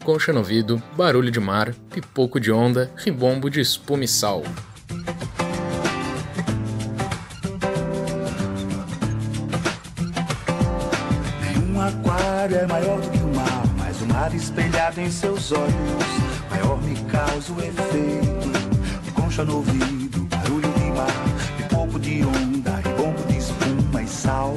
concha no ouvido, barulho de mar, pipoco de onda, ribombo de espuma e sal. Um aquário é maior do que o mar, mas o mar espelhado em seus olhos maior me causa o efeito. Concha no ouvido, barulho de mar, pipoco de onda, ribombo de espuma e sal.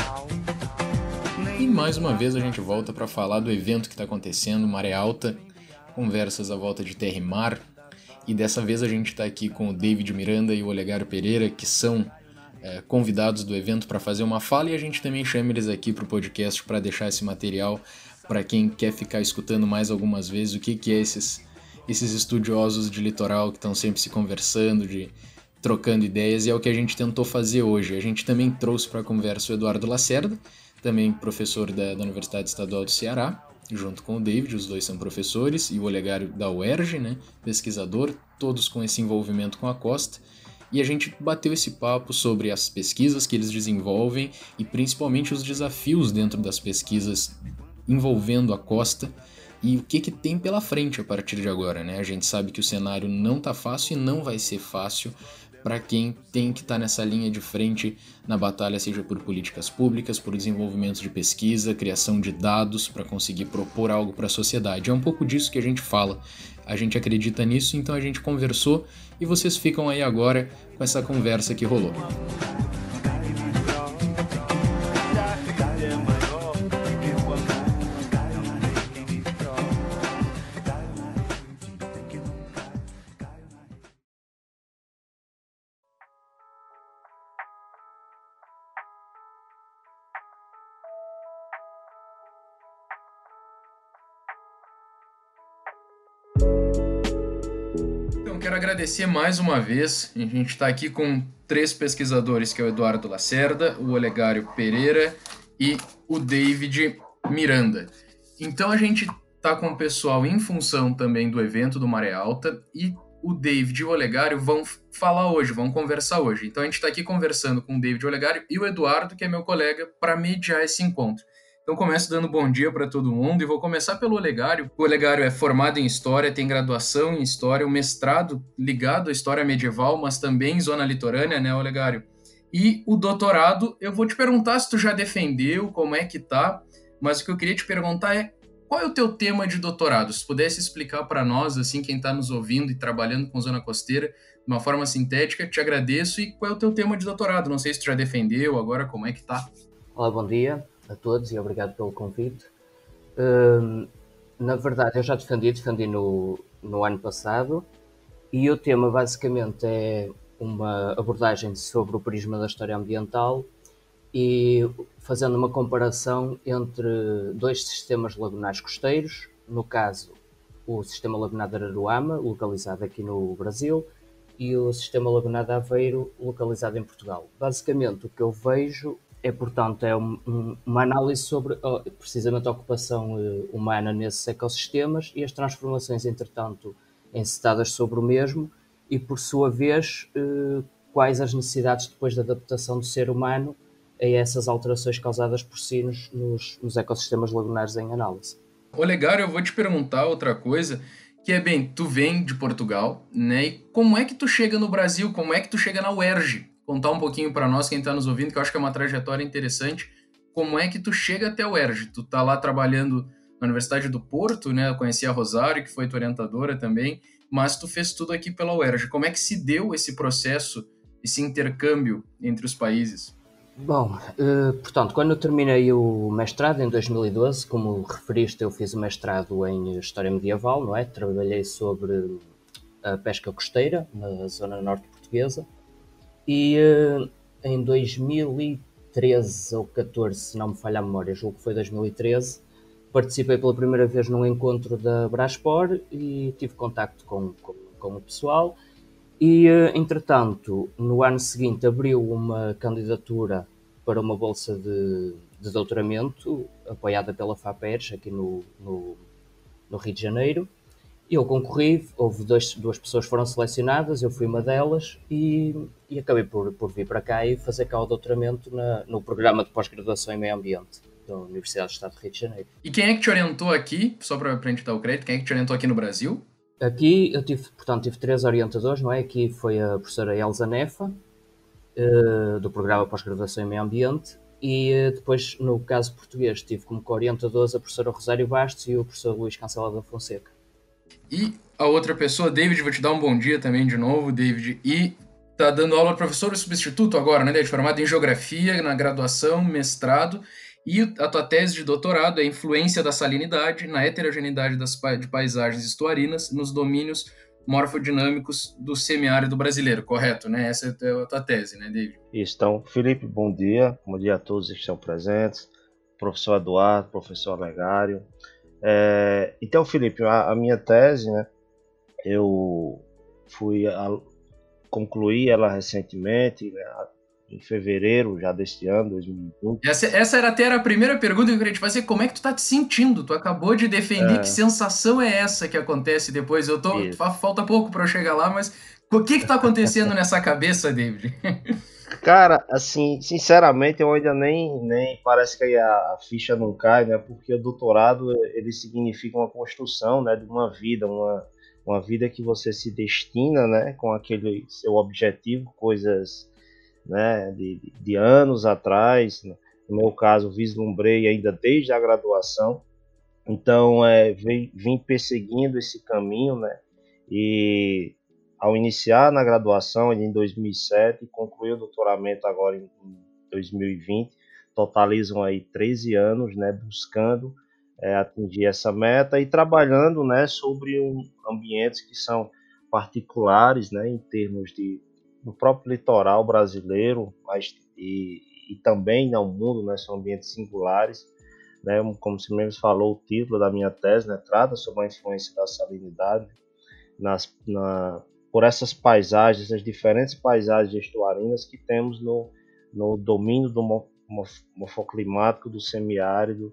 E mais uma vez a gente volta para falar do evento que está acontecendo, Maré Alta, conversas à volta de terra e mar. E dessa vez a gente está aqui com o David Miranda e o Olegário Pereira, que são convidados do evento para fazer uma fala, e a gente também chama eles aqui para o podcast para deixar esse material para quem quer ficar escutando mais algumas vezes o que é esses estudiosos de litoral que estão sempre se conversando, trocando ideias, e é o que a gente tentou fazer hoje. A gente também trouxe para a conversa o Eduardo Lacerda, também professor da Universidade Estadual do Ceará, junto com o David, os dois são professores, e o Olegário da UERJ, né, pesquisador, todos com esse envolvimento com a costa. E a gente bateu esse papo sobre as pesquisas que eles desenvolvem e principalmente os desafios dentro das pesquisas envolvendo a costa e o que tem pela frente a partir de agora, né? A gente sabe que o cenário não tá fácil e não vai ser fácil para quem tem que estar nessa linha de frente na batalha, seja por políticas públicas, por desenvolvimento de pesquisa, criação de dados para conseguir propor algo para a sociedade. É um pouco disso que a gente fala. A gente acredita nisso, então a gente conversou e vocês ficam aí agora com essa conversa que rolou. Quero agradecer mais uma vez. A gente está aqui com 3 pesquisadores, que é o Eduardo Lacerda, o Olegário Pereira e o David Miranda. Então a gente está com o pessoal em função também do evento do Maré Alta, e o David e o Olegário vão falar hoje, vão conversar hoje. Então a gente está aqui conversando com o David e o Olegário e o Eduardo, que é meu colega, para mediar esse encontro. Então começo dando bom dia para todo mundo e vou começar pelo Olegário. O Olegário é formado em História, tem graduação em História, um mestrado ligado à História Medieval, mas também em Zona Litorânea, né, Olegário? E o doutorado, eu vou te perguntar se tu já defendeu, como é que tá, mas o que eu queria te perguntar é qual é o teu tema de doutorado? Se pudesse explicar para nós, assim, quem está nos ouvindo e trabalhando com Zona Costeira, de uma forma sintética, te agradeço. E qual é o teu tema de doutorado? Não sei se tu já defendeu, agora como é que tá? Olá, bom dia a todos e obrigado pelo convite. Na verdade, eu já defendi no ano passado, e o tema basicamente é uma abordagem sobre o prisma da história ambiental e fazendo uma comparação entre 2 sistemas lagunais costeiros, no caso o sistema lagunar de Araruama, localizado aqui no Brasil, e o sistema lagunar de Aveiro, localizado em Portugal. Basicamente o que eu vejo é, portanto, uma análise sobre precisamente a ocupação humana nesses ecossistemas e as transformações, entretanto, encetadas sobre o mesmo, e, por sua vez, quais as necessidades depois da adaptação do ser humano a essas alterações causadas por si nos ecossistemas lagunares em análise. Olegário, eu vou te perguntar outra coisa, que é, bem, tu vem de Portugal, né? E como é que tu chega no Brasil? Como é que tu chega na UERJ? Contar um pouquinho para nós, quem está nos ouvindo, que eu acho que é uma trajetória interessante. Como é que tu chega até a UERJ? Tu tá lá trabalhando na Universidade do Porto, né? Eu conheci a Rosário, que foi tua orientadora também, mas tu fez tudo aqui pela UERJ. Como é que se deu esse processo, esse intercâmbio entre os países? Bom, portanto, quando eu terminei o mestrado em 2012, como referiste, eu fiz o mestrado em História Medieval, não é? Trabalhei sobre a pesca costeira na zona norte portuguesa. E em 2013 ou 14, se não me falha a memória, julgo que foi 2013, participei pela primeira vez num encontro da Braspor e tive contacto com o pessoal. E, entretanto, no ano seguinte abriu uma candidatura para uma bolsa de doutoramento apoiada pela FAPERJ aqui no Rio de Janeiro. Eu concorri, houve duas pessoas que foram selecionadas, eu fui uma delas e acabei por vir para cá e fazer cá o doutoramento no programa de pós-graduação em meio ambiente. da Universidade do Estado de Rio de Janeiro. E quem é que te orientou aqui, só para a gente dar o crédito, quem é que te orientou aqui no Brasil? Aqui eu tive 3 orientadores, não é? Aqui foi a professora Elza Nefa, do programa Pós-Graduação em Meio Ambiente, e depois, no caso português, tive como co-orientadores a professora Rosário Bastos e o professor Luís Cancela da Fonseca. E a outra pessoa, David, vou te dar um bom dia também de novo, David, e tá dando aula professor substituto agora, né, David? Formado em Geografia, na graduação, mestrado, e a tua tese de doutorado é a influência da salinidade na heterogeneidade de paisagens estuarinas nos domínios morfodinâmicos do semiárido brasileiro, correto, né? Essa é a tua tese, né, David? Isso, então, Felipe, bom dia a todos que estão presentes, professor Eduardo, professor Olegário. Então, Felipe, a minha tese, né, eu concluí ela recentemente, né, em fevereiro já deste ano, 2020. Essa era a primeira pergunta que eu queria te fazer. Como é que tu tá te sentindo? Tu acabou de defender, que sensação é essa que acontece depois? Falta pouco para eu chegar lá, mas o que tá acontecendo nessa cabeça, David? Cara, assim, sinceramente, eu ainda nem parece que a ficha não cai, né? Porque o doutorado, ele significa uma construção, né, de uma vida, uma vida que você se destina, né, com aquele seu objetivo, coisas, né, de anos atrás. No meu caso, vislumbrei ainda desde a graduação. Então, vim perseguindo esse caminho, né? E ao iniciar na graduação, em 2007, concluí o doutoramento agora em 2020, totalizam aí 13 anos, né, buscando atingir essa meta e trabalhando, né, sobre ambientes que são particulares, né, em termos do próprio litoral brasileiro, e também no mundo, né, são ambientes singulares, né, como você mesmo falou, o título da minha tese, né, trata sobre a influência da salinidade por essas paisagens, as diferentes paisagens estuarinas que temos no domínio do morfoclimático do semiárido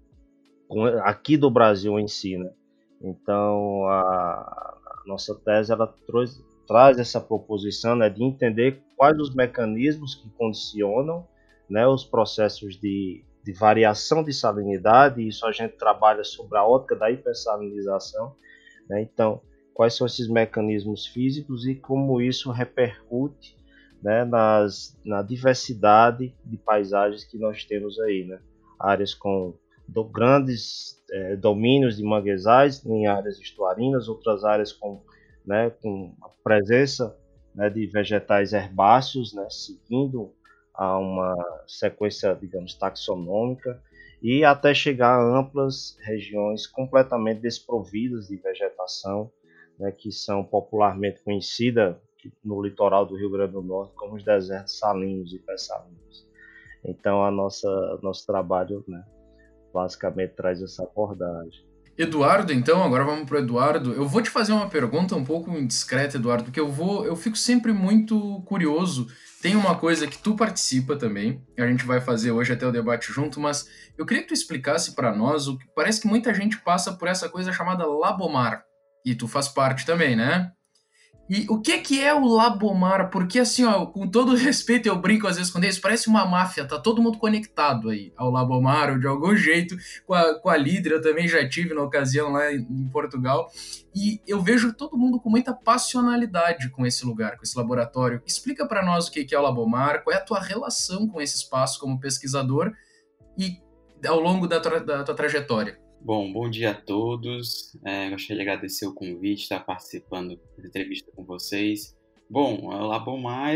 aqui do Brasil em si, né? Então a nossa tese ela traz essa proposição, né, de entender quais os mecanismos que condicionam, né, os processos de variação de salinidade. Isso a gente trabalha sobre a ótica da hipersalinização, né? Então, quais são esses mecanismos físicos e como isso repercute, né, na diversidade de paisagens que nós temos aí, né? Áreas com grandes domínios de manguezais em áreas estuarinas, outras áreas com a presença, né, de vegetais herbáceos, né, seguindo a uma sequência, digamos, taxonômica, e até chegar a amplas regiões completamente desprovidas de vegetação, né, que são popularmente conhecidas no litoral do Rio Grande do Norte como os desertos salinos e hipersalinos. Então, nosso trabalho, né, basicamente traz essa abordagem. Eduardo, então, agora vamos para o Eduardo. Eu vou te fazer uma pergunta um pouco indiscreta, Eduardo, porque eu fico sempre muito curioso. Tem uma coisa que tu participa também, a gente vai fazer hoje até o debate junto, mas eu queria que tu explicasse para nós, parece que muita gente passa por essa coisa chamada Labomar, e tu faz parte também, né? E o que é o Labomar? Porque, assim, ó, com todo respeito, eu brinco às vezes com eles, parece uma máfia, tá todo mundo conectado aí ao Labomar, ou de algum jeito, com a Líder, eu também já tive na ocasião lá em Portugal, e eu vejo todo mundo com muita passionalidade com esse lugar, com esse laboratório. Explica para nós o que é o Labomar, qual é a tua relação com esse espaço como pesquisador e ao longo da tua trajetória. Bom dia a todos. Gostaria de agradecer o convite, estar participando da entrevista com vocês. Bom, o Labomar,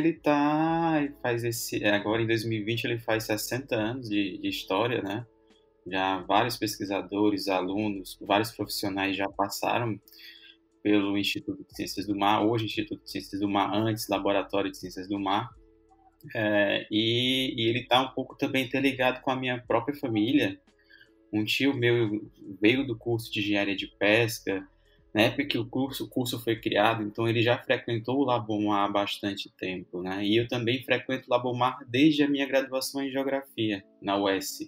agora em 2020 ele faz 60 anos de história, né? Já vários pesquisadores, alunos, vários profissionais já passaram pelo Instituto de Ciências do Mar, hoje Instituto de Ciências do Mar, antes Laboratório de Ciências do Mar. E ele está um pouco também interligado com a minha própria família. Um tio meu veio do curso de engenharia de pesca, na época que o curso foi criado, então ele já frequentou o Labomar há bastante tempo, né? E eu também frequento o Labomar desde a minha graduação em geografia, na UES.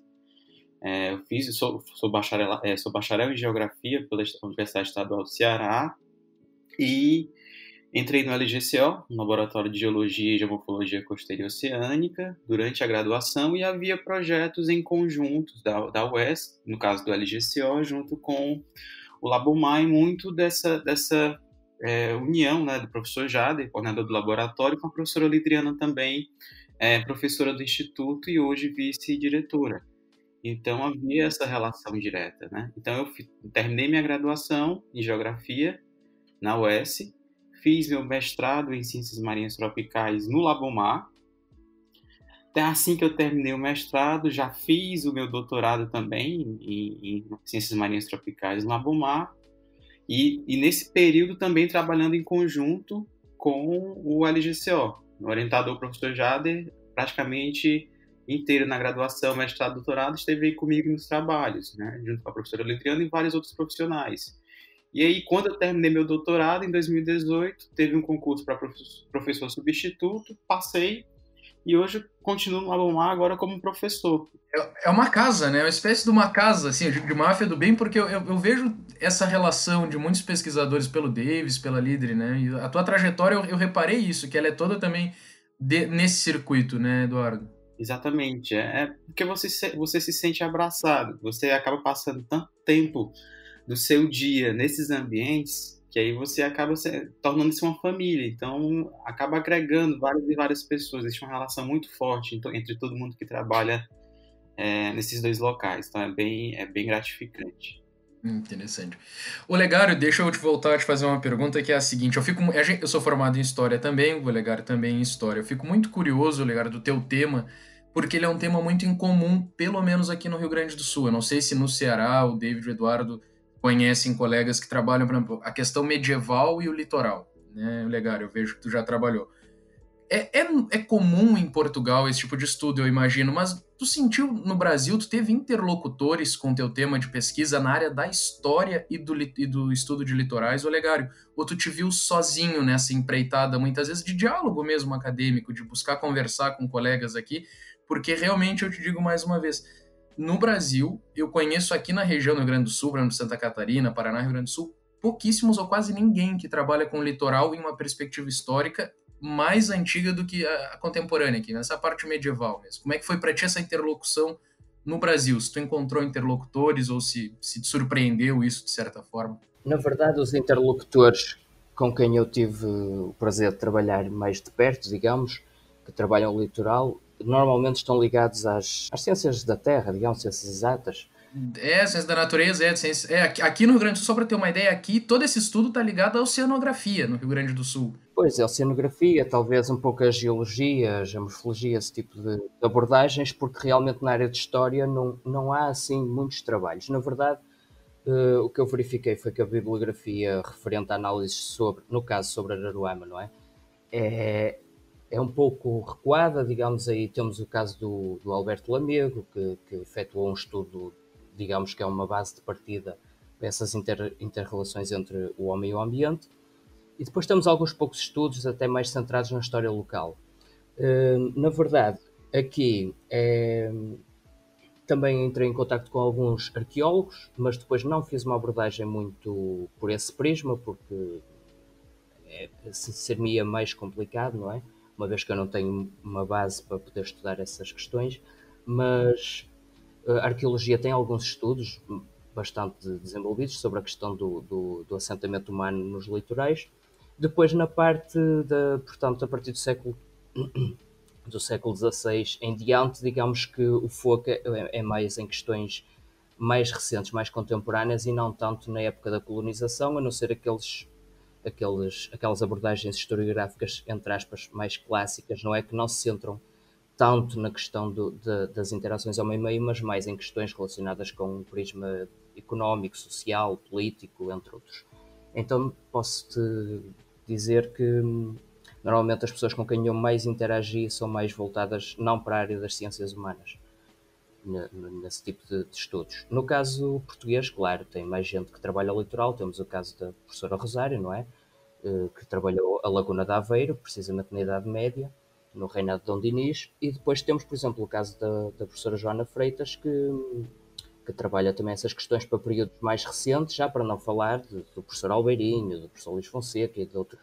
Sou bacharel em geografia pela Universidade Estadual do Ceará, e Entrei no LGCO, no Laboratório de Geologia e Geomorfologia Costeira e Oceânica, durante a graduação, e havia projetos em conjunto da UES, no caso do LGCO, junto com o Labomar, e muito dessa união, né, do professor Jader, coordenador do laboratório, com a professora Lidriana também, professora do Instituto e hoje vice-diretora. Então havia essa relação direta, né? Então eu terminei minha graduação em Geografia na UES, fiz meu mestrado em Ciências Marinhas Tropicais no Labomar. Até assim que eu terminei o mestrado, já fiz o meu doutorado também em Ciências Marinhas Tropicais no Labomar. E nesse período também trabalhando em conjunto com o LGCO. O orientador, o professor Jader, praticamente inteiro na graduação, mestrado, doutorado, esteve aí comigo nos trabalhos, né? Junto com a professora Litriana e vários outros profissionais. E aí, quando eu terminei meu doutorado, em 2018, teve um concurso para professor substituto, passei, e hoje continuo no Labomar agora como professor. É uma casa, né? É uma espécie de uma casa, assim, de máfia do bem, porque eu vejo essa relação de muitos pesquisadores pelo Davis, pela Lidre, né? E a tua trajetória, eu reparei isso, que ela é toda também nesse circuito, né, Eduardo? Exatamente. É porque você se sente abraçado, você acaba passando tanto tempo do seu dia nesses ambientes que aí você acaba tornando-se uma família, então acaba agregando várias e várias pessoas, existe uma relação muito forte entre todo mundo que trabalha nesses dois locais, então é bem gratificante. Interessante. Olegário, deixa eu voltar a te fazer uma pergunta que é a seguinte, eu sou formado em História também, o Olegário também em História, eu fico muito curioso, Olegário, do teu tema, porque ele é um tema muito incomum, pelo menos aqui no Rio Grande do Sul, eu não sei se no Ceará o David e o Eduardo conhecem colegas que trabalham, por exemplo, a questão medieval e o litoral, né, Olegário, eu vejo que tu já trabalhou. É comum em Portugal esse tipo de estudo, eu imagino, mas tu sentiu no Brasil, tu teve interlocutores com teu tema de pesquisa na área da história e do estudo de litorais, Olegário? Ou tu te viu sozinho nessa empreitada, muitas vezes de diálogo mesmo acadêmico, de buscar conversar com colegas aqui? Porque realmente eu te digo mais uma vez, no Brasil, eu conheço aqui na região do Rio Grande do Sul, por exemplo, Santa Catarina, Paraná, Rio Grande do Sul, pouquíssimos ou quase ninguém que trabalha com o litoral em uma perspectiva histórica mais antiga do que a contemporânea aqui, nessa parte medieval mesmo. Como é que foi para ti essa interlocução no Brasil? Se tu encontrou interlocutores ou se te surpreendeu isso de certa forma? Na verdade, os interlocutores com quem eu tive o prazer de trabalhar mais de perto, digamos, que trabalham o litoral, normalmente estão ligados às ciências da terra, digamos, ciências exatas. Ciência da natureza, aqui no Rio Grande do Sul, só para ter uma ideia, aqui todo esse estudo está ligado à oceanografia no Rio Grande do Sul. Pois, a oceanografia, talvez um pouco a geologia, a geomorfologia, esse tipo de abordagens, porque realmente na área de história não há assim muitos trabalhos. Na verdade, o que eu verifiquei foi que a bibliografia referente a análises sobre, no caso sobre Araruama, não é? É um pouco recuada, digamos, aí temos o caso do Alberto Lamego, que efetuou um estudo, digamos que é uma base de partida para essas interrelações entre o homem e o ambiente. E depois temos alguns poucos estudos, até mais centrados na história local. Na verdade, aqui também entrei em contacto com alguns arqueólogos, mas depois não fiz uma abordagem muito por esse prisma, porque seria mais complicado, não é? Uma vez que eu não tenho uma base para poder estudar essas questões, mas a arqueologia tem alguns estudos bastante desenvolvidos sobre a questão do assentamento humano nos litorais. Depois, na parte portanto, a partir do século XVI em diante, digamos que o foco é mais em questões mais recentes, mais contemporâneas e não tanto na época da colonização, a não ser aquelas abordagens historiográficas, entre aspas, mais clássicas, não é? Que não se centram tanto na questão das interações homem-meio, mas mais em questões relacionadas com um prisma económico, social, político, entre outros. Então posso-te dizer que normalmente as pessoas com quem eu mais interagi são mais voltadas não para a área das ciências humanas, nesse tipo de estudos. No caso português, claro, tem mais gente que trabalha o litoral, temos o caso da professora Rosário, não é? Que trabalhou a Laguna de Aveiro, precisamente na Idade Média, no reinado de Dom Dinis, e depois temos, por exemplo, o caso da professora Joana Freitas, que trabalha também essas questões para períodos mais recentes, já para não falar do professor Albeirinho, do professor Luís Fonseca e de outros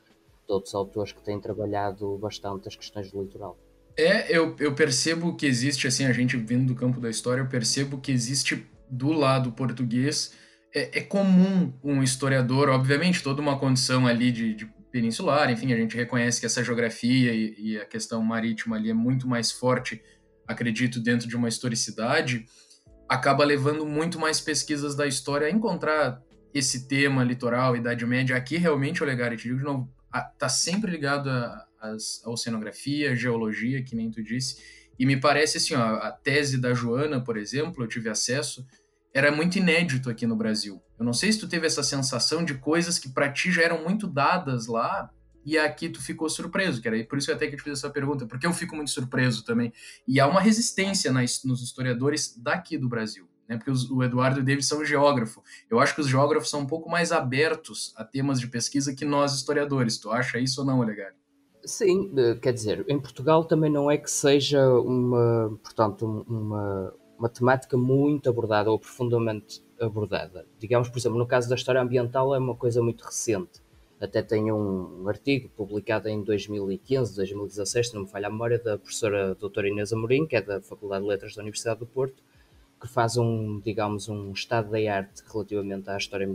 de outros autores que têm trabalhado bastante as questões do litoral. Eu percebo que existe, assim, a gente vindo do campo da história, eu percebo que existe do lado português, é comum um historiador, obviamente, toda uma condição ali de peninsular, enfim, a gente reconhece que essa geografia e a questão marítima ali é muito mais forte, acredito, dentro de uma historicidade, acaba levando muito mais pesquisas da história a encontrar esse tema litoral, Idade Média. Aqui, realmente, Olegário, te digo de novo, tá sempre ligado a oceanografia, geologia, que nem tu disse, e me parece assim, ó, a tese da Joana, por exemplo, eu tive acesso, era muito inédito aqui no Brasil. Eu não sei se tu teve essa sensação de coisas que para ti já eram muito dadas lá, e aqui tu ficou surpreso, que era por isso até que eu te fiz essa pergunta, porque eu fico muito surpreso também. E há uma resistência nos historiadores daqui do Brasil, né? Porque o Eduardo e o David são geógrafo. Eu acho que os geógrafos são um pouco mais abertos a temas de pesquisa que nós historiadores. Tu acha isso ou não, Olegário? Sim, quer dizer, em Portugal também não é que seja portanto, uma temática muito abordada ou profundamente abordada. Digamos, por exemplo, no caso da história ambiental é uma coisa muito recente. Até tem um artigo publicado em 2015, 2016, se não me falha a memória, da professora doutora Inês Amorim, que é da Faculdade de Letras da Universidade do Porto, que faz digamos, um estado da arte relativamente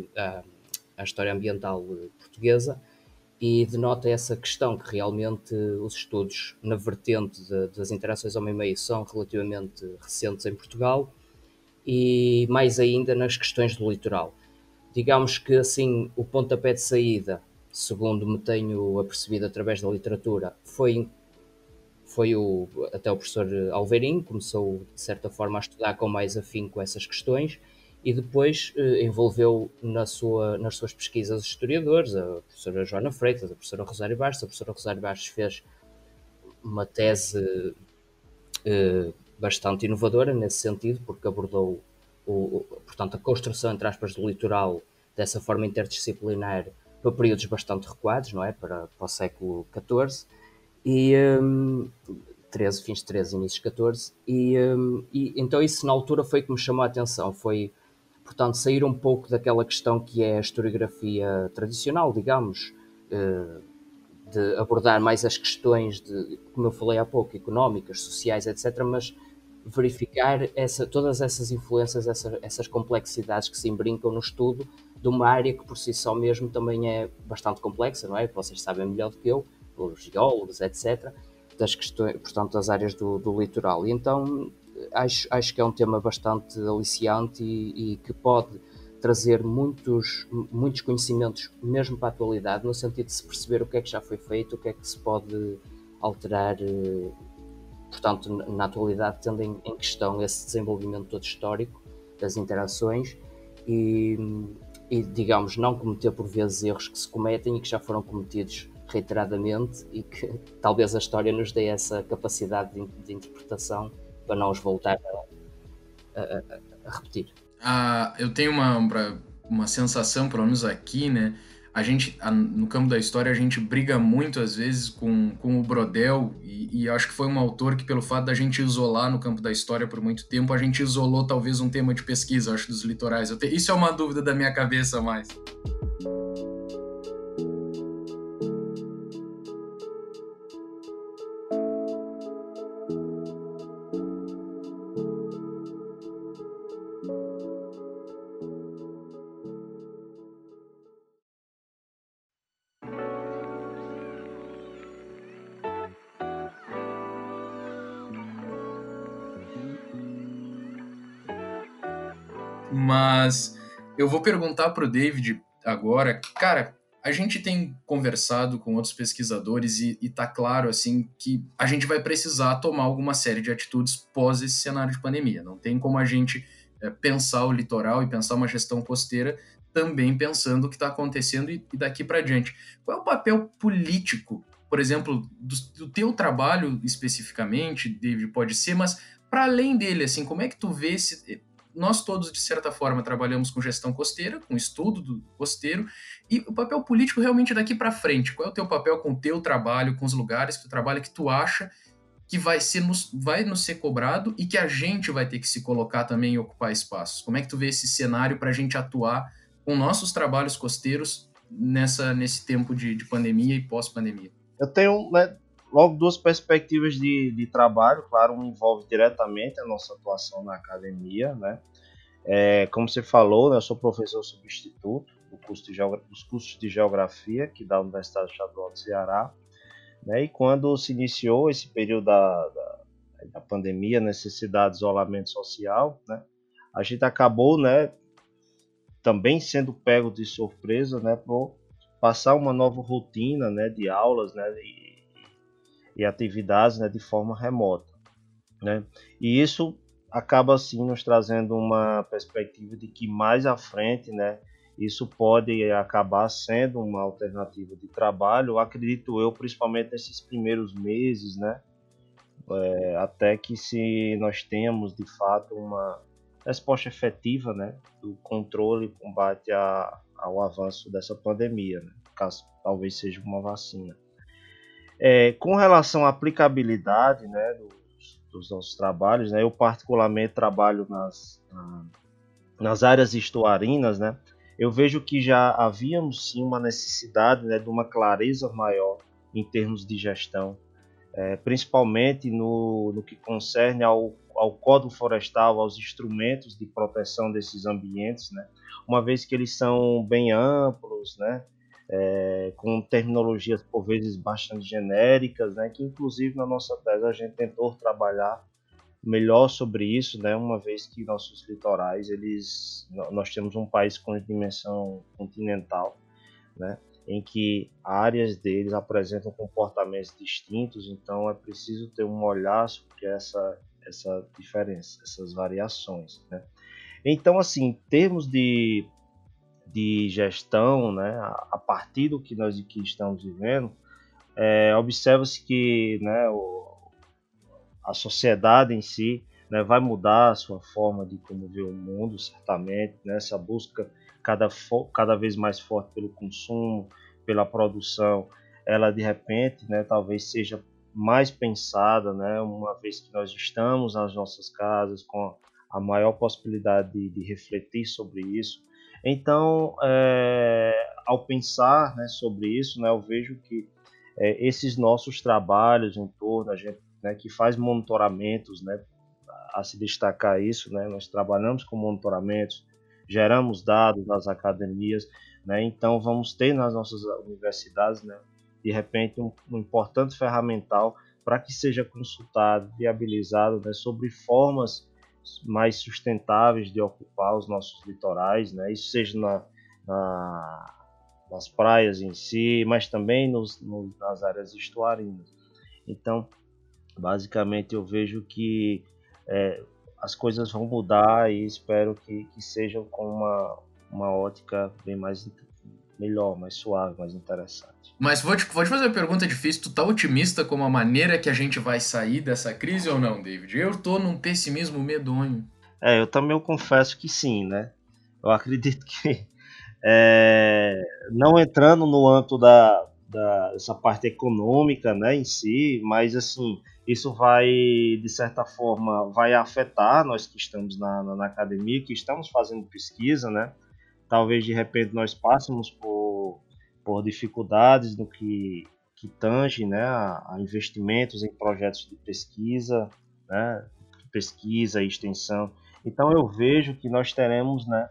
à história ambiental portuguesa, e denota essa questão que realmente os estudos na vertente das interações homem-meio são relativamente recentes em Portugal, e mais ainda nas questões do litoral. Digamos que assim o pontapé de saída, segundo me tenho apercebido através da literatura, foi até o professor Alveirinho, começou de certa forma a estudar com mais afinco essas questões, e depois envolveu nas suas pesquisas historiadores, a professora Joana Freitas, a professora Rosário Bastos. A professora Rosário Bastos fez uma tese bastante inovadora nesse sentido, porque abordou portanto, a construção, entre aspas, do litoral dessa forma interdisciplinar para períodos bastante recuados, não é? Para o século XIV, e 13, fins de 13, inícios de 14, e então isso na altura foi que me chamou a atenção, foi, portanto, sair um pouco daquela questão que é a historiografia tradicional, digamos, de abordar mais as questões como eu falei há pouco, económicas, sociais, etc., mas verificar todas essas influências, essas complexidades que se imbrincam no estudo de uma área que por si só mesmo também é bastante complexa, não é? Vocês sabem melhor do que eu, os geólogos, etc., das questões, portanto, das áreas do litoral. E então acho que é um tema bastante aliciante e que pode trazer muitos conhecimentos mesmo para a atualidade, no sentido de se perceber o que é que já foi feito, o que é que se pode alterar, portanto, na atualidade, tendo em questão esse desenvolvimento todo histórico das interações e, digamos, não cometer por vezes erros que se cometem e que já foram cometidos reiteradamente, e que talvez a história nos dê essa capacidade de interpretação para não os voltar a repetir. Eu tenho uma sensação, pelo menos aqui, né? No campo da história, a gente briga muito, às vezes, com o Brodel, e acho que foi um autor que, pelo fato da gente isolar no campo da história por muito tempo, a gente isolou talvez um tema de pesquisa, acho, dos litorais. Isso é uma dúvida da minha cabeça mais. Mas eu vou perguntar para o David agora, cara, a gente tem conversado com outros pesquisadores e tá claro, assim, que a gente vai precisar tomar alguma série de atitudes pós esse cenário de pandemia. Não tem como a gente pensar o litoral e pensar uma gestão costeira também pensando o que está acontecendo e daqui para diante. Qual é o papel político, por exemplo, do teu trabalho especificamente, David, pode ser, mas para além dele, assim, como é que tu vê nós todos, de certa forma, trabalhamos com gestão costeira, com estudo do costeiro, e o papel político realmente daqui para frente. Qual é o teu papel com o teu trabalho, com os lugares que tu trabalha, que tu acha que vai nos ser cobrado e que a gente vai ter que se colocar também e ocupar espaços? Como é que tu vê esse cenário para a gente atuar com nossos trabalhos costeiros nesse tempo de pandemia e pós-pandemia? Eu tenho, né, logo duas perspectivas de trabalho. Claro, um envolve diretamente a nossa atuação na academia, né? Como você falou, né, eu sou professor substituto dos cursos de Geografia aqui da Universidade Estadual do Ceará, né? E quando se iniciou esse período da pandemia, necessidade de isolamento social, né, a gente acabou, né, também sendo pego de surpresa, né, por passar uma nova rotina, né, de aulas, né, e atividades, né, de forma remota, né? E isso acaba assim nos trazendo uma perspectiva de que mais à frente, né, isso pode acabar sendo uma alternativa de trabalho, acredito eu, principalmente nesses primeiros meses, né, até que se nós tenhamos de fato uma resposta efetiva, né, do controle e combate ao avanço dessa pandemia, né, caso talvez seja uma vacina. Com relação à aplicabilidade, né, dos nossos trabalhos, né, eu particularmente trabalho nas áreas estuarinas, né, eu vejo que já havíamos sim uma necessidade, né, de uma clareza maior em termos de gestão, principalmente no que concerne ao Código Florestal, aos instrumentos de proteção desses ambientes, né, uma vez que eles são bem amplos, né, com terminologias por vezes bastante genéricas, né, que inclusive na nossa tese a gente tentou trabalhar melhor sobre isso, né, uma vez que nossos litorais, nós temos um país com dimensão continental, né, em que áreas deles apresentam comportamentos distintos, então é preciso ter um olhar sobre essa diferença, essas variações, né. Então, assim, em termos de gestão, né, a partir do que nós aqui estamos vivendo, observa-se que, né, a sociedade em si, né, vai mudar a sua forma de como vê o mundo, certamente, né, essa busca cada vez mais forte pelo consumo, pela produção, ela de repente, né, talvez seja mais pensada, né, uma vez que nós estamos nas nossas casas com a maior possibilidade de refletir sobre isso. Então, ao pensar, né, sobre isso, né, eu vejo que esses nossos trabalhos em torno, a gente, né, que faz monitoramentos, né, a se destacar isso, né, nós trabalhamos com monitoramentos, geramos dados nas academias, né, então vamos ter nas nossas universidades, né, de repente um importante ferramental para que seja consultado, viabilizado, né, sobre formas mais sustentáveis de ocupar os nossos litorais, né, isso seja nas praias em si, mas também nas áreas estuarinas. Então, basicamente, eu vejo que as coisas vão mudar e espero que sejam com uma ótica bem melhor, mais suave, mais interessante. Mas vou te fazer uma pergunta difícil. Tu tá otimista com a maneira que a gente vai sair dessa crise ou não, David? Eu tô num pessimismo medonho. Eu também confesso que sim, né? Eu acredito que não entrando no âmbito dessa parte econômica, né, em si, mas assim, isso vai, de certa forma, vai afetar nós que estamos na academia, que estamos fazendo pesquisa, né? Talvez de repente nós passemos por dificuldades no que tange, né, a investimentos em projetos de pesquisa, né, pesquisa e extensão. Então eu vejo que nós teremos, né,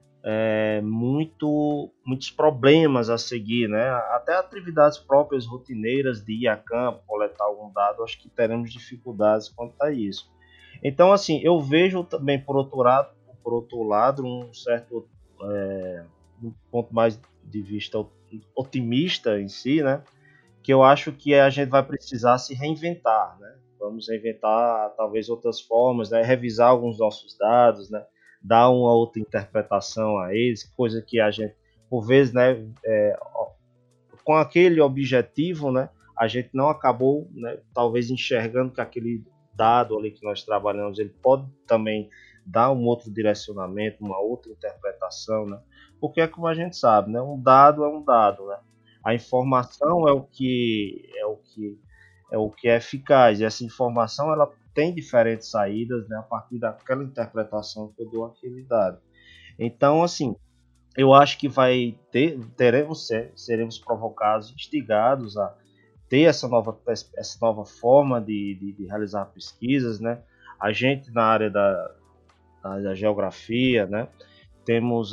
muitos problemas a seguir, né? Até atividades próprias rotineiras de ir a campo, coletar algum dado, acho que teremos dificuldades quanto a isso. Então, assim, eu vejo também, por outro lado, um certo um ponto mais de vista otimista em si, né? Que eu acho que a gente vai precisar se reinventar, né? Vamos reinventar talvez outras formas, né? Revisar alguns nossos dados, né? Dar uma outra interpretação a eles, coisa que a gente, por vezes, né, com aquele objetivo, né, a gente não acabou, né, talvez enxergando que aquele dado ali que nós trabalhamos, ele pode também dar um outro direcionamento, uma outra interpretação, né, porque é como a gente sabe, né, um dado é um dado, né, a informação é o que é eficaz, e essa informação ela tem diferentes saídas, né, a partir daquela interpretação que eu dou àquele dado. Então, assim, eu acho que seremos provocados, instigados a ter essa nova forma de realizar pesquisas, né? A gente na área da geografia, né? Temos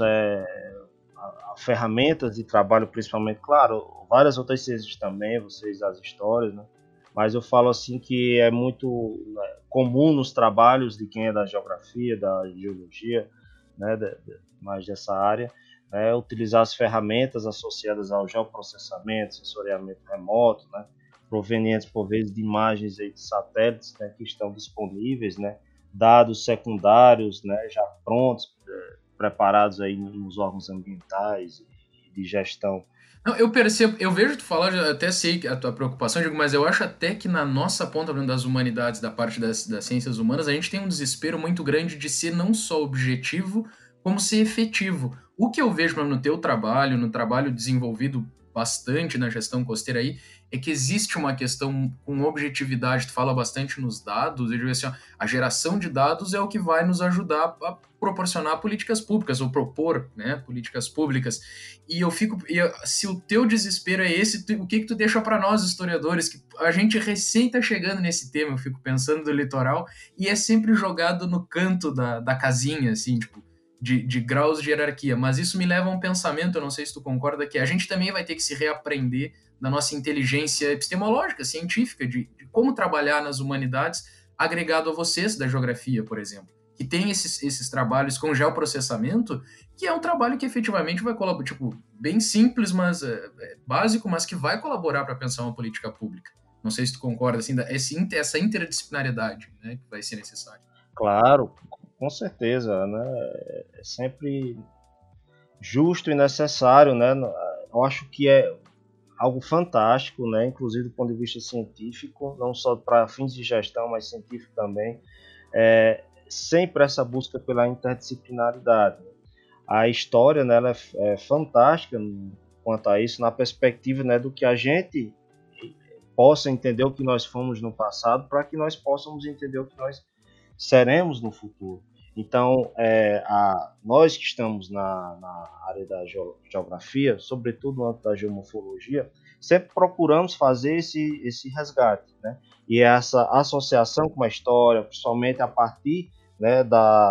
ferramentas de trabalho, principalmente, claro, várias outras ciências também, vocês as histórias, né? Mas eu falo assim que é muito, né, comum nos trabalhos de quem é da geografia, da geologia, né, mais dessa área, utilizar as ferramentas associadas ao geoprocessamento, sensoriamento remoto, né, provenientes por vezes de imagens aí de satélites, né, que estão disponíveis, né, dados secundários, né, já prontos, preparados aí nos órgãos ambientais e de gestão. Não, eu percebo, eu vejo tu falar, eu até sei a tua preocupação, digo, mas eu acho até que na nossa ponta das humanidades, da parte das ciências humanas, a gente tem um desespero muito grande de ser não só objetivo, como ser efetivo. O que eu vejo no teu trabalho, no trabalho desenvolvido bastante na gestão costeira aí, é que existe uma questão com objetividade, tu fala bastante nos dados, eu digo assim, ó, a geração de dados é o que vai nos ajudar a proporcionar políticas públicas, ou propor, né, políticas públicas. Se o teu desespero é esse, o que tu deixa para nós, historiadores, que a gente recém tá chegando nesse tema, eu fico pensando do litoral, e é sempre jogado no canto da casinha, assim, tipo, de graus de hierarquia, mas isso me leva a um pensamento, eu não sei se tu concorda, que a gente também vai ter que se reaprender da nossa inteligência epistemológica, científica, de como trabalhar nas humanidades, agregado a vocês da geografia, por exemplo, que tem esses trabalhos com geoprocessamento, que é um trabalho que efetivamente vai colaborar, tipo, bem simples, mas básico, mas que vai colaborar para pensar uma política pública. Não sei se tu concorda, assim, essa interdisciplinariedade, né, que vai ser necessária. Claro, com certeza, né? É sempre justo e necessário, né? Eu acho que é algo fantástico, né? Inclusive do ponto de vista científico, não só para fins de gestão, mas científico também. Sempre essa busca pela interdisciplinaridade. A história, né, ela é fantástica quanto a isso, na perspectiva, né, do que a gente possa entender o que nós fomos no passado, para que nós possamos entender o que nós seremos no futuro. Então, nós que estamos na área da geografia, sobretudo no âmbito da geomorfologia, sempre procuramos fazer esse resgate, né? E essa associação com a história, principalmente a partir, né,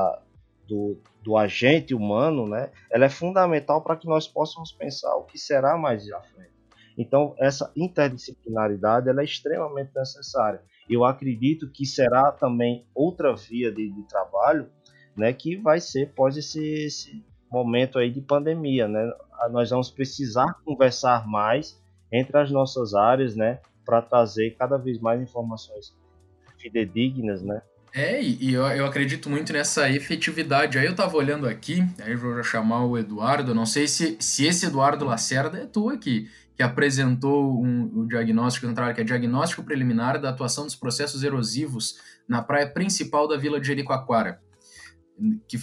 do agente humano, né, ela é fundamental para que nós possamos pensar o que será mais à frente. Então, essa interdisciplinaridade ela é extremamente necessária. Eu acredito que será também outra via de trabalho, né, que vai ser pós esse momento aí de pandemia, né? Nós vamos precisar conversar mais entre as nossas áreas, né, para trazer cada vez mais informações fidedignas, né? E eu acredito muito nessa efetividade. Aí eu tava olhando aqui, aí eu vou chamar o Eduardo, não sei se esse Eduardo Lacerda é tu aqui, que apresentou o diagnóstico no trabalho, que é diagnóstico preliminar da atuação dos processos erosivos na praia principal da vila de Jericoacoara, que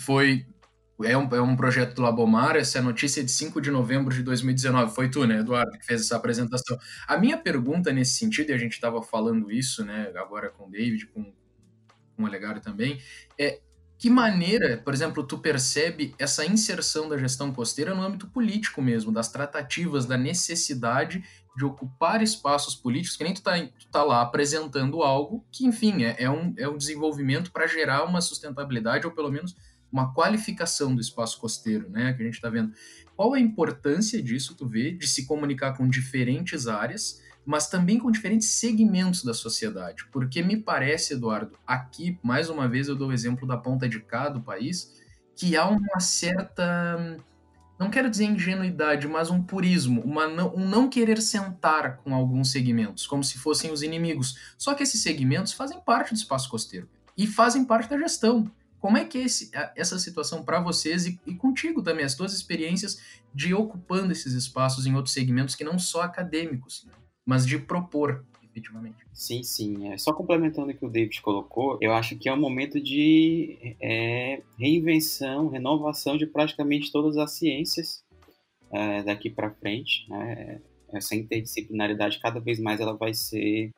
é um projeto do Labomar. Essa é a notícia de 5 de novembro de 2019. Foi tu, né, Eduardo, que fez essa apresentação. A minha pergunta nesse sentido, e a gente estava falando isso, né, agora com o David, com o Olegário também, que maneira, por exemplo, tu percebe essa inserção da gestão costeira no âmbito político mesmo, das tratativas, da necessidade de ocupar espaços políticos, que nem tu tá lá apresentando algo que, enfim, é um desenvolvimento para gerar uma sustentabilidade, ou pelo menos uma qualificação do espaço costeiro, né, que a gente está vendo. Qual a importância disso, tu vê, de se comunicar com diferentes áreas, mas também com diferentes segmentos da sociedade? Porque me parece, Eduardo, aqui, mais uma vez, eu dou o exemplo da ponta de cá do país, que há uma certa, não quero dizer ingenuidade, mas um purismo, um não querer sentar com alguns segmentos, como se fossem os inimigos. Só que esses segmentos fazem parte do espaço costeiro e fazem parte da gestão. Como é que é essa situação para vocês e contigo também, as tuas experiências de ocupando esses espaços em outros segmentos que não só acadêmicos, né, mas de propor, efetivamente? Sim, sim. Só complementando o que o David colocou, eu acho que é um momento de reinvenção, renovação de praticamente todas as ciências daqui para frente, né? Essa interdisciplinaridade cada vez mais ela vai ser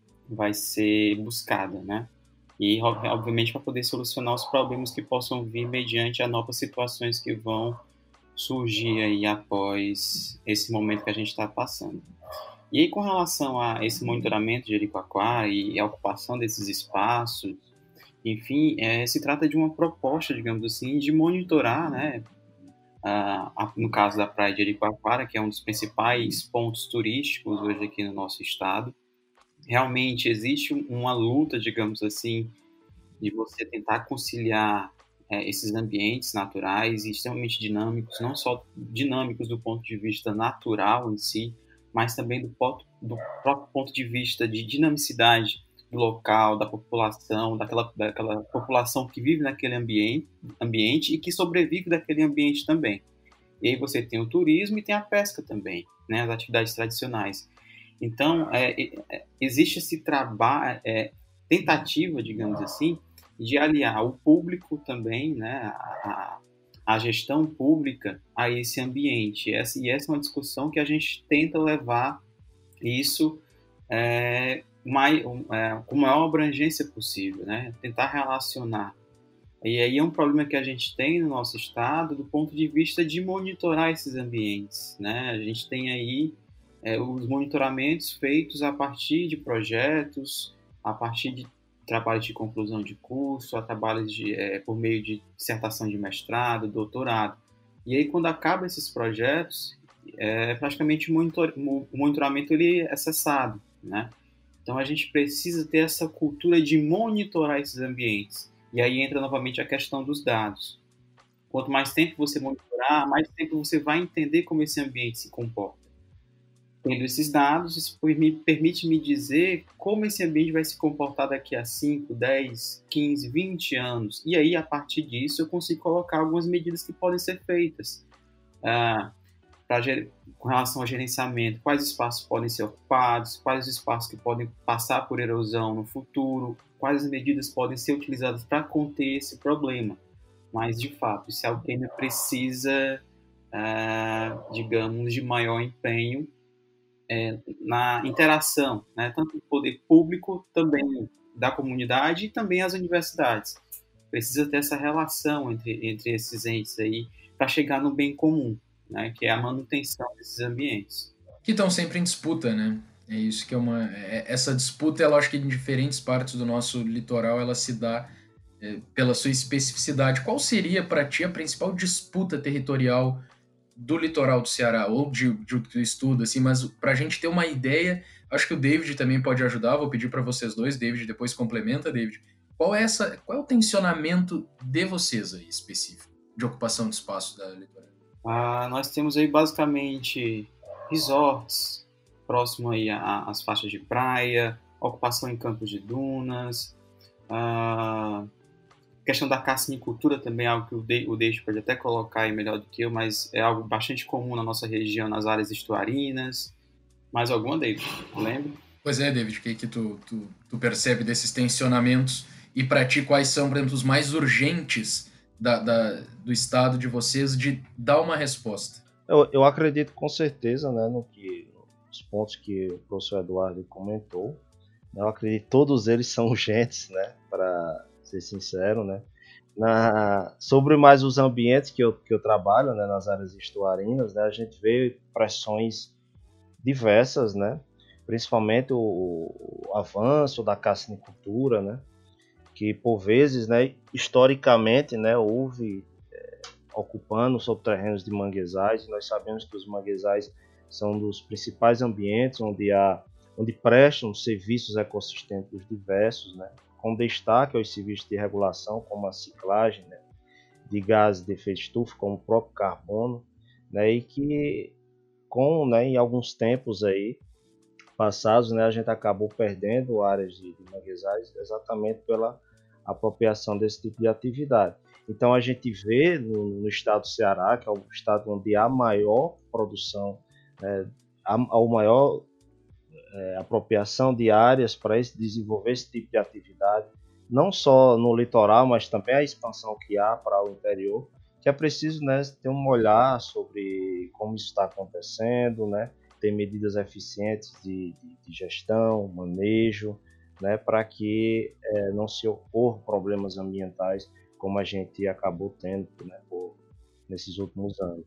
buscada, né? E, obviamente, para poder solucionar os problemas que possam vir mediante a novas situações que vão surgir aí após esse momento que a gente está passando. E aí, com relação a esse monitoramento de Jericoacoara e a ocupação desses espaços, enfim, se trata de uma proposta, digamos assim, de monitorar, né, no caso da praia de Jericoacoara, que é um dos principais pontos turísticos hoje aqui no nosso estado. Realmente existe uma luta, digamos assim, de você tentar conciliar esses ambientes naturais e extremamente dinâmicos, não só dinâmicos do ponto de vista natural em si, mas também do próprio ponto de vista de dinamicidade do local, da população, daquela população que vive naquele ambiente e que sobrevive daquele ambiente também. E aí você tem o turismo e tem a pesca também, né, as atividades tradicionais. Então, existe esse trabalho, tentativa, digamos assim, de aliar o público também, né, a gestão pública a esse ambiente. Essa é uma discussão que a gente tenta levar isso com a maior abrangência possível, né? Tentar relacionar. E aí é um problema que a gente tem no nosso estado do ponto de vista de monitorar esses ambientes, né? A gente tem aí os monitoramentos feitos a partir de projetos, a partir de trabalhos de conclusão de curso, a trabalhos por meio de dissertação de mestrado, doutorado. E aí, quando acabam esses projetos, praticamente o monitoramento ele é cessado, né? Então, a gente precisa ter essa cultura de monitorar esses ambientes. E aí entra novamente a questão dos dados. Quanto mais tempo você monitorar, mais tempo você vai entender como esse ambiente se comporta. Tendo esses dados, isso permite me dizer como esse ambiente vai se comportar daqui a 5, 10, 15, 20 anos. E aí, a partir disso, eu consigo colocar algumas medidas que podem ser feitas. Com relação ao gerenciamento, quais espaços podem ser ocupados, quais os espaços que podem passar por erosão no futuro, quais as medidas podem ser utilizadas para conter esse problema. Mas, de fato, esse Alqueima precisa, digamos, de maior empenho na interação, né? Tanto do poder público, também da comunidade e também as universidades. Precisa ter essa relação entre esses entes aí para chegar no bem comum, né? Que é a manutenção desses ambientes. Que estão sempre em disputa, né? É isso que essa disputa, ela acho que em diferentes partes do nosso litoral ela se dá pela sua especificidade. Qual seria para ti a principal disputa territorial do litoral do Ceará, ou do estudo, assim, mas para a gente ter uma ideia, acho que o David também pode ajudar, vou pedir para vocês dois, David, depois complementa, David. Qual é o tensionamento de vocês aí, específico, de ocupação de espaço da litoral? Nós temos aí basicamente resorts, próximo aí às faixas de praia, ocupação em campos de dunas, questão da cassinicultura também é algo que o David pode até colocar aí melhor do que eu, mas é algo bastante comum na nossa região, nas áreas estuarinas. Mais alguma, David? Lembra? Pois é, David, o que tu percebe desses tensionamentos e para ti quais são, por exemplo, os mais urgentes do estado de vocês de dar uma resposta? Eu acredito com certeza, né, nos pontos que o professor Eduardo comentou. Eu acredito que todos eles são urgentes, né, para ser sincero, né. Sobre mais os ambientes que eu trabalho, né, nas áreas estuarinas, né, a gente vê pressões diversas, né, principalmente o avanço da cassinicultura, né, que por vezes, né, historicamente, né, houve ocupando sobre terrenos de manguezais, e nós sabemos que os manguezais são um dos principais ambientes onde prestam serviços ecossistêmicos diversos, né, com destaque aos serviços de regulação, como a ciclagem, né, de gases de efeito estufa, como o próprio carbono, né, e que, em alguns tempos aí passados, né, a gente acabou perdendo áreas de manguezais exatamente pela apropriação desse tipo de atividade. Então a gente vê no estado do Ceará, que é o estado onde há maior produção, há maior apropriação de áreas para desenvolver esse tipo de atividade, não só no litoral, mas também a expansão que há para o interior, que é preciso, né, ter um olhar sobre como isso está acontecendo, né, ter medidas eficientes de gestão, manejo, né, para que não se ocorram problemas ambientais como a gente acabou tendo, né, nesses últimos anos.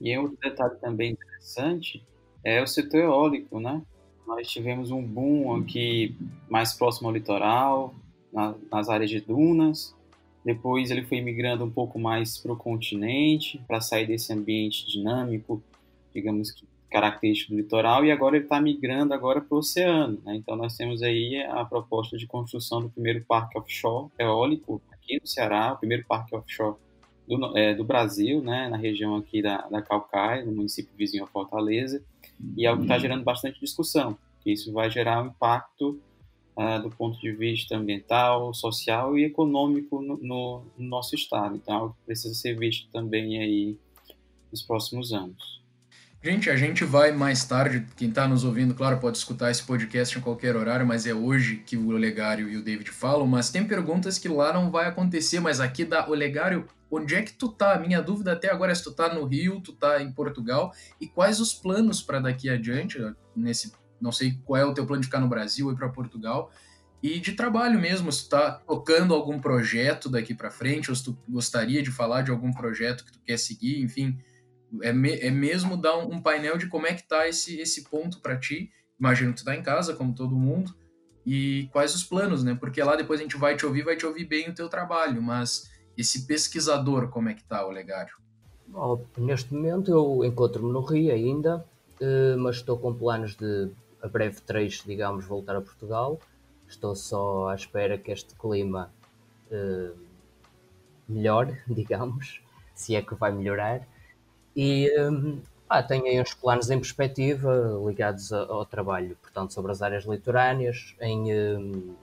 E outro detalhe também interessante é o setor eólico, né? Nós tivemos um boom aqui mais próximo ao litoral, nas áreas de dunas. Depois ele foi migrando um pouco mais para o continente, para sair desse ambiente dinâmico, digamos que característico do litoral, e agora ele está migrando agora para o oceano, né? Então nós temos aí a proposta de construção do primeiro parque offshore eólico aqui no Ceará, o primeiro parque offshore do Brasil, né? Na região aqui da Caucaia, no município vizinho a Fortaleza, e é algo que está gerando bastante discussão, que isso vai gerar um impacto do ponto de vista ambiental, social e econômico no nosso estado. Então, é algo que precisa ser visto também aí nos próximos anos. Gente, a gente vai mais tarde, quem está nos ouvindo, claro, pode escutar esse podcast em qualquer horário, mas é hoje que o Olegário e o David falam, mas tem perguntas que lá não vai acontecer, mas aqui da Olegário, onde é que tu tá? Minha dúvida até agora é se tu tá no Rio, tu tá em Portugal, e quais os planos para daqui adiante, não sei qual é o teu plano de ficar no Brasil ou ir para Portugal, e de trabalho mesmo, se tu tá tocando algum projeto daqui para frente, ou se tu gostaria de falar de algum projeto que tu quer seguir, enfim, é mesmo dar um painel de como é que tá esse ponto para ti. Imagino que tu tá em casa, como todo mundo, e quais os planos, né? Porque lá depois a gente vai te ouvir bem o teu trabalho, mas esse pesquisador, como é que tá, Olegário? Bom, neste momento eu encontro-me no Rio ainda, mas estou com planos de, a breve trecho, digamos, voltar a Portugal. Estou só à espera que este clima melhore, digamos, se é que vai melhorar. E tenho aí uns planos em perspectiva ligados ao trabalho, portanto, sobre as áreas litorâneas, em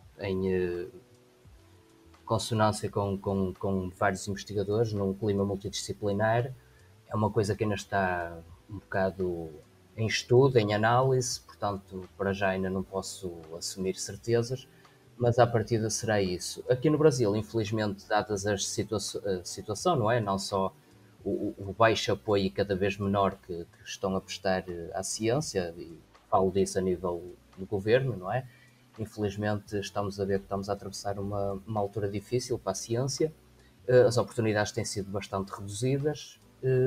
consonância com vários investigadores, num clima multidisciplinar. É uma coisa que ainda está um bocado em estudo, em análise, portanto, para já ainda não posso assumir certezas, mas à partida será isso. Aqui no Brasil, infelizmente, dadas a situação, não é? Não só o baixo apoio e cada vez menor que estão a prestar à ciência, e falo disso a nível do governo, não é? Infelizmente estamos a ver que estamos a atravessar uma altura difícil para a ciência, as oportunidades têm sido bastante reduzidas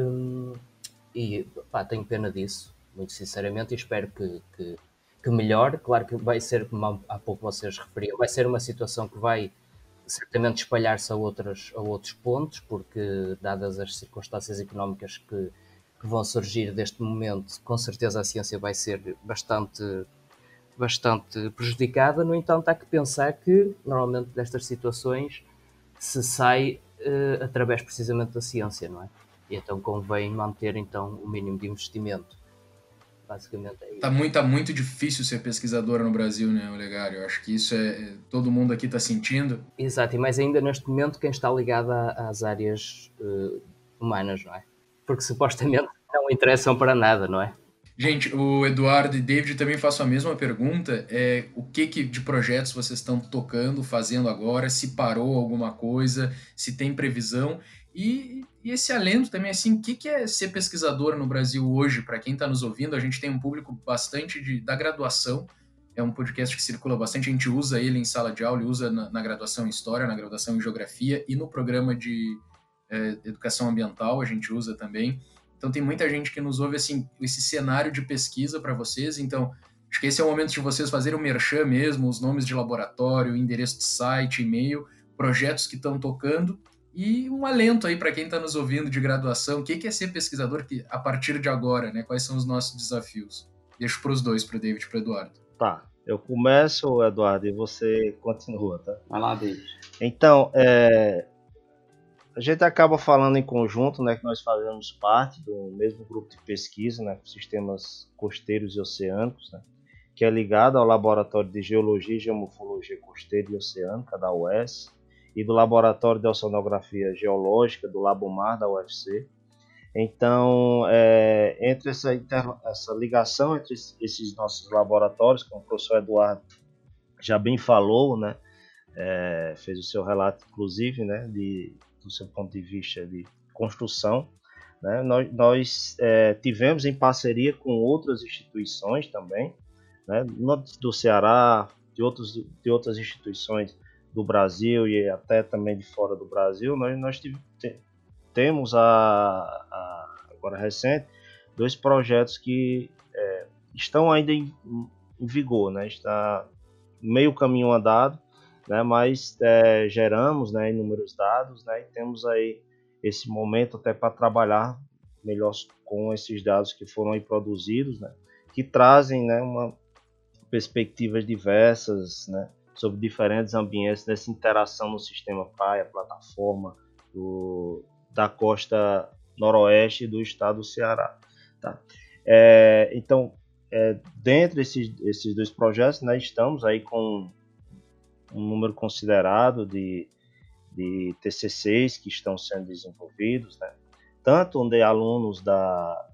e tenho pena disso, muito sinceramente, e espero que melhore. Claro que vai ser, como há pouco vocês referiam, vai ser uma situação que vai certamente espalhar-se a outros pontos, porque dadas as circunstâncias económicas que vão surgir deste momento, com certeza a ciência vai ser bastante prejudicada. No entanto, há que pensar que normalmente destas situações se sai através precisamente da ciência, não é? E então convém manter então o mínimo de investimento. Basicamente é isso. Tá muito difícil ser pesquisador no Brasil, né, Olegário? Eu acho que isso todo mundo aqui está sentindo. Exato, e mais ainda neste momento quem está ligado às áreas humanas, não é? Porque supostamente não interessam para nada, não é? Gente, o Eduardo e David também faço a mesma pergunta. O que de projetos vocês estão tocando, fazendo agora? Se parou alguma coisa? Se tem previsão? E esse alento também, assim, o que é ser pesquisador no Brasil hoje? Para quem está nos ouvindo, a gente tem um público bastante da graduação. É um podcast que circula bastante, a gente usa ele em sala de aula, usa na graduação em História, na graduação em Geografia e no programa de Educação Ambiental a gente usa também. Então tem muita gente que nos ouve, assim, esse cenário de pesquisa para vocês. Então, acho que esse é o momento de vocês fazerem o merchan mesmo, os nomes de laboratório, endereço de site, e-mail, projetos que estão tocando e um alento aí para quem está nos ouvindo de graduação. O que é ser pesquisador a partir de agora, né? Quais são os nossos desafios? Deixo para os dois, para o David e para o Eduardo. Tá, eu começo, Eduardo, e você continua, tá? Vai lá, David. Então, a gente acaba falando em conjunto, né, que nós fazemos parte do mesmo grupo de pesquisa, né, sistemas costeiros e oceânicos, né, que é ligado ao Laboratório de Geologia e Geomorfologia Costeira e Oceânica, da UES, e do Laboratório de Oceanografia Geológica, do Labomar, da UFC. Então, entre essa ligação entre esses nossos laboratórios, como o professor Eduardo já bem falou, né, fez o seu relato, inclusive, né, do seu ponto de vista de construção, né? Nós tivemos em parceria com outras instituições também, né? Do Ceará, de outras instituições do Brasil e até também de fora do Brasil. Nós temos agora recente, 2 projetos que estão ainda em vigor, né? Está meio caminho andado, né? Mas geramos, né, inúmeros dados, né? E temos aí esse momento até para trabalhar melhor com esses dados que foram aí produzidos, né? Que trazem, né, uma perspectivas diversas, né, sobre diferentes ambientes dessa interação no sistema praia, plataforma da costa noroeste do estado do Ceará. Tá? Então, dentro desses 2 projetos, né, estamos aí com um número considerado de TCCs que estão sendo desenvolvidos, né, tanto de alunos da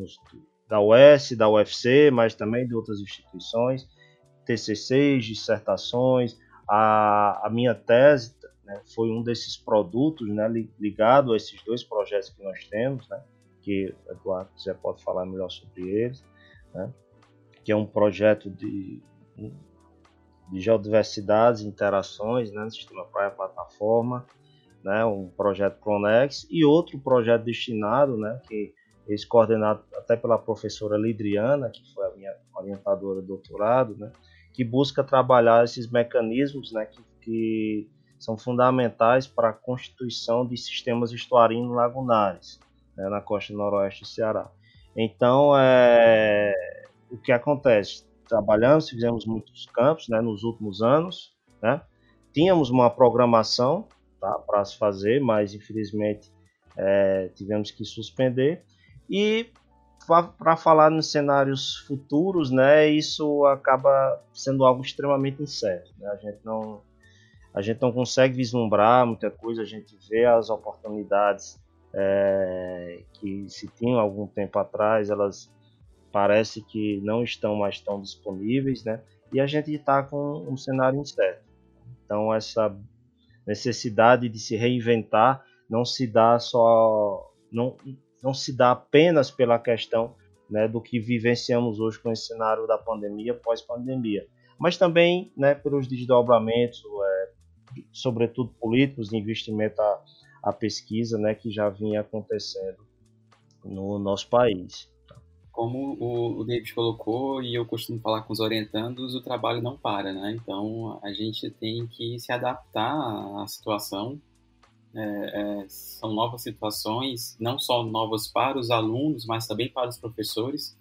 UES, da UFC, mas também de outras instituições, TCCs, dissertações. A minha tese, né, foi um desses produtos, né, ligado a esses 2 projetos que nós temos, né, que o Eduardo já pode falar melhor sobre eles, né, que é um projeto de geodiversidades e interações, né, no sistema praia-plataforma, né, um projeto Pronex, e outro projeto destinado, né, que esse coordenado até pela professora Lidriana, que foi a minha orientadora de doutorado, né, que busca trabalhar esses mecanismos, né, que são fundamentais para a constituição de sistemas estuarinos lagunares, né, na costa noroeste do Ceará. Então, o que acontece? Trabalhamos, fizemos muitos campos, né, nos últimos anos, né? Tínhamos uma programação, tá, para se fazer, mas infelizmente tivemos que suspender. E para falar nos cenários futuros, né, isso acaba sendo algo extremamente incerto, né? A gente não consegue vislumbrar muita coisa, a gente vê as oportunidades que se tinham algum tempo atrás, elas parece que não estão mais tão disponíveis, né? E a gente está com um cenário incerto. Então essa necessidade de se reinventar não se dá não se dá apenas pela questão, né, do que vivenciamos hoje com esse cenário da pandemia, pós-pandemia, mas também, né, pelos desdobramentos, sobretudo políticos, de investimento à pesquisa, né, que já vinha acontecendo no nosso país. Como o David colocou, e eu costumo falar com os orientandos, o trabalho não para, né? Então, a gente tem que se adaptar à situação. São novas situações, não só novas para os alunos, mas também para os professores.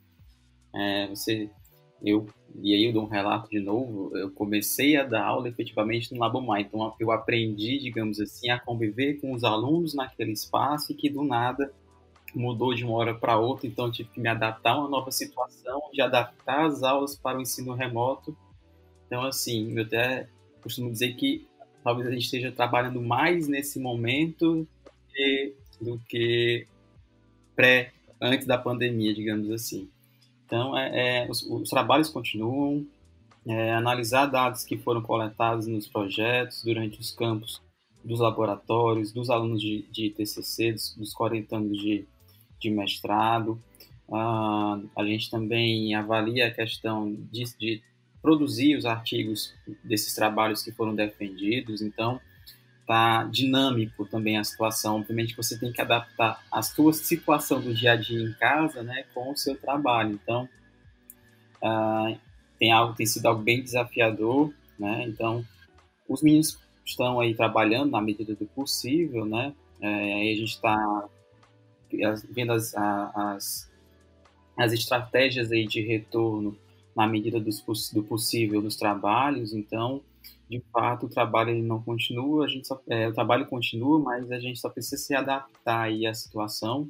E aí eu dou um relato de novo, eu comecei a dar aula efetivamente no Labomar, então eu aprendi, digamos assim, a conviver com os alunos naquele espaço e que do nada mudou de uma hora para outra, então eu tive que me adaptar a uma nova situação, de adaptar as aulas para o ensino remoto. Então, assim, eu até costumo dizer que talvez a gente esteja trabalhando mais nesse momento do que antes da pandemia, digamos assim. Então, os trabalhos continuam, analisar dados que foram coletados nos projetos, durante os campos dos laboratórios, dos alunos de TCC, dos coordenandos de mestrado. A gente também avalia a questão de produzir os artigos desses trabalhos que foram defendidos, então tá dinâmico também a situação. Obviamente você tem que adaptar a sua situação do dia a dia em casa, né, com o seu trabalho. Então tem sido algo bem desafiador, né? Então os meninos estão aí trabalhando na medida do possível, né? Aí a gente está vendo as estratégias aí de retorno na medida do possível nos trabalhos. Então, de fato, o trabalho ele não continua, o trabalho continua, mas a gente só precisa se adaptar aí à situação.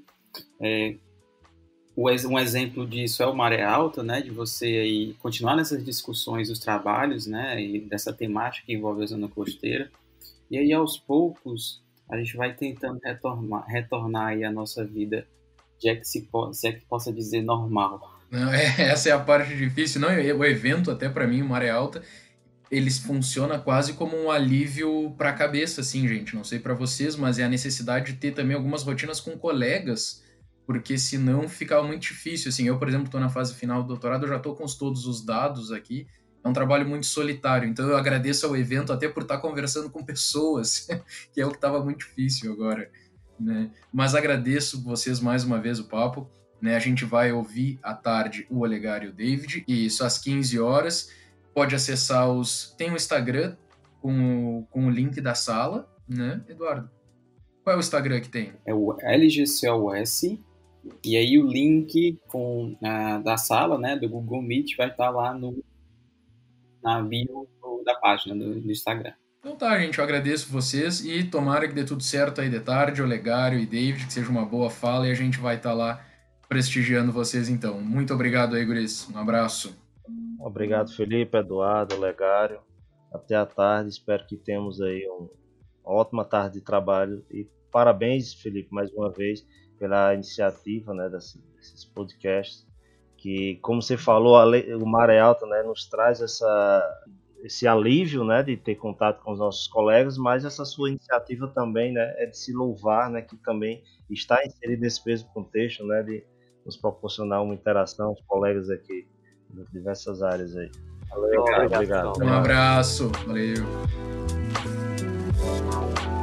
Um exemplo disso é o Maré Alta, né, de você aí continuar nessas discussões dos trabalhos, né, e dessa temática que envolve a zona costeira. E aí, aos poucos, a gente vai tentando retornar aí a nossa vida, se é que possa dizer normal. Não, essa é a parte difícil. Não, o evento, até para mim, o Maré Alta, eles funcionam quase como um alívio para a cabeça, assim, gente. Não sei para vocês, mas é a necessidade de ter também algumas rotinas com colegas, porque senão fica muito difícil. Assim, eu, por exemplo, estou na fase final do doutorado, eu já estou com todos os dados aqui. É um trabalho muito solitário, então eu agradeço ao evento até por estar conversando com pessoas, que é o que estava muito difícil agora. né? Mas agradeço vocês mais uma vez o papo, né? A gente vai ouvir à tarde o Olegário e o David, e isso às 15 horas. Pode acessar tem o Instagram com o link da sala, né, Eduardo? Qual é o Instagram que tem? É o LGCOS, e aí o link da sala, né, do Google Meet, vai estar lá na bio da página do Instagram. Então tá, gente, eu agradeço vocês e tomara que dê tudo certo aí de tarde, Olegário e David, que seja uma boa fala e a gente vai estar lá prestigiando vocês então. Muito obrigado aí, guris. Um abraço. Obrigado, Felipe, Eduardo, Olegário. Até a tarde, espero que tenhamos aí uma ótima tarde de trabalho e parabéns, Felipe, mais uma vez pela iniciativa, né, desses podcasts, que, como você falou, o Maré Alta, né, nos traz esse alívio, né, de ter contato com os nossos colegas, mas essa sua iniciativa também, né, é de se louvar, né, que também está inserido nesse mesmo contexto, né, de nos proporcionar uma interação com os colegas aqui de diversas áreas aí. Valeu, obrigado. Um abraço, valeu.